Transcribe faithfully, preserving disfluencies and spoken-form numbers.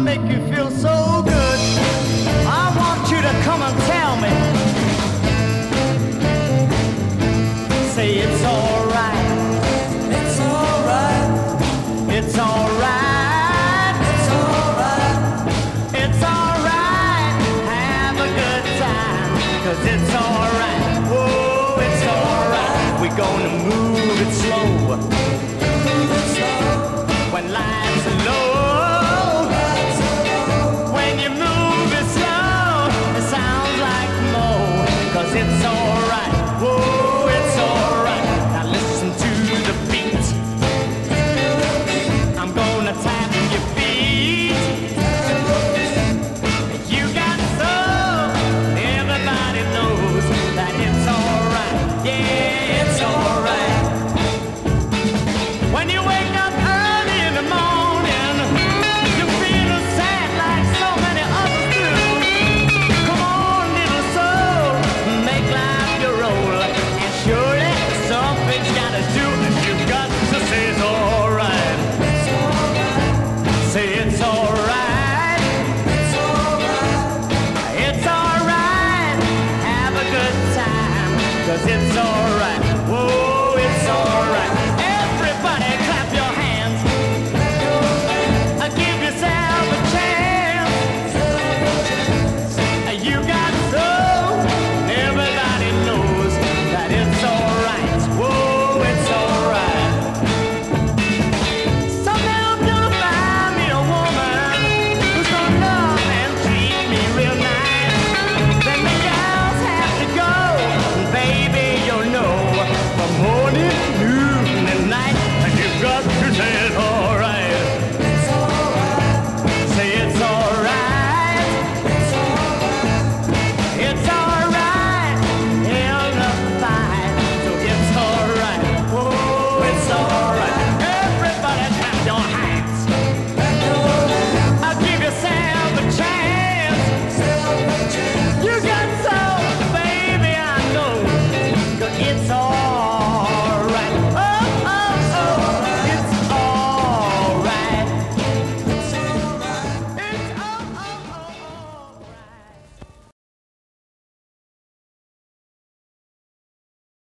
make you feel so good. I want you to come and tell me. Say it's alright. It's alright. It's alright. It's alright. It's alright. Have a good time. Cause it's alright. Whoa, it's alright. We're gonna move it slow. Move it slow. When life's